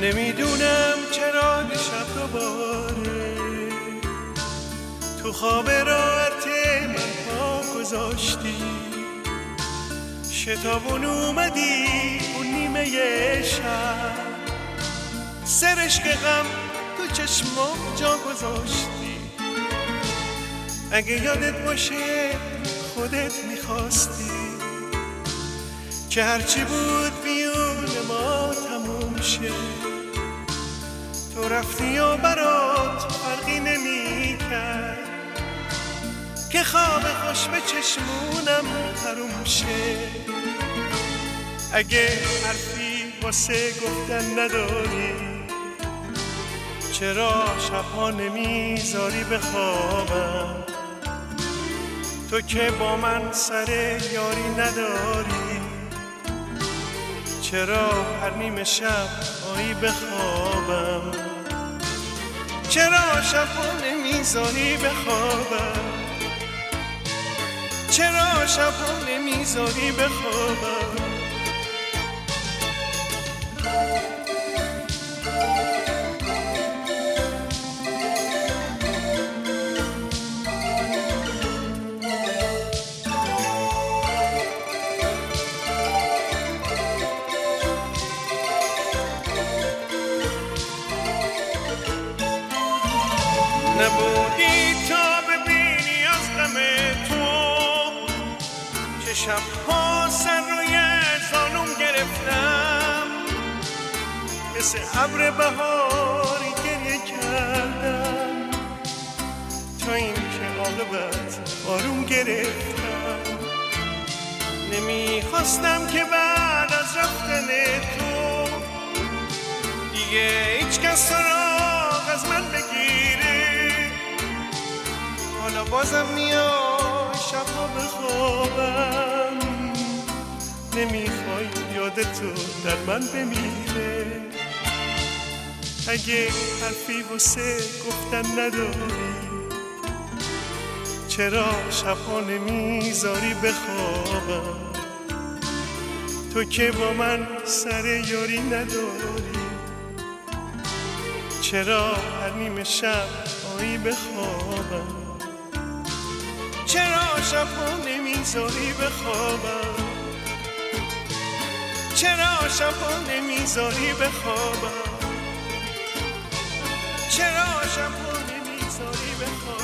نمیدونم چرا دیشب دوباره تو خواب راحت من پا گذاشتی، شتابون اومدی اون نیمه شب، سرشک غم تو چشمام جا گذاشتی. اگه یادت باشه خودت میخواستی که هرچی بود بیون ما تموم شه، تو رفتی و برات فرقی نمی کرد که خواب خوش به چشمونم حروم شه. اگه حرفی واسه گفتن نداری چرا شبها نمیذاری بخوابم؟ تو که با من سر یاری نداری چرا هر نیمه شب آیی بخوابم؟ چرا شبها نمیذاری بخوابم؟ چرا شبها نمیذاری بخوابم؟ نبودی تا ببینی از غم تو که شبها سر روی زانوم گرفتم، مثل ابر بهاری گریه کردم تا این که عاقبت آروم گرفتم. نمیخواستم که بعد از رفتن تو دیگه هیچ کس سراغ از من بگیره، حالا بازم میای شبها بخوابم، نمیخوای یاد تو در من بمیره. اگه حرفی واسه گفتن نداری چرا شبها نمیذاری بخوابم؟ تو که با من سر یاری نداری چرا هر نیمه شب آیی بخوابم؟ چرا شبها نمیذاری بخوابم؟ چرا شبها نمیذاری بخوابم؟ چرا شبها نمیذاری بخوابم؟